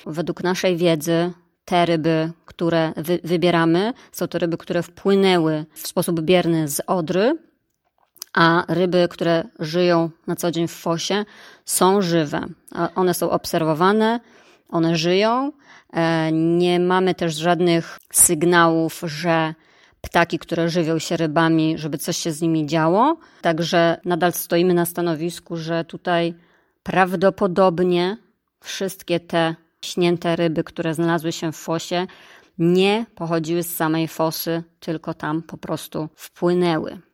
Według naszej wiedzy te ryby, które wybieramy, są to ryby, które wpłynęły w sposób bierny z Odry, a ryby, które żyją na co dzień w fosie, są żywe. One są obserwowane, one żyją. Nie mamy też żadnych sygnałów, że ptaki, które żywią się rybami, żeby coś się z nimi działo. Także nadal stoimy na stanowisku, że tutaj prawdopodobnie wszystkie te śnięte ryby, które znalazły się w fosie, nie pochodziły z samej fosy, tylko tam po prostu wpłynęły.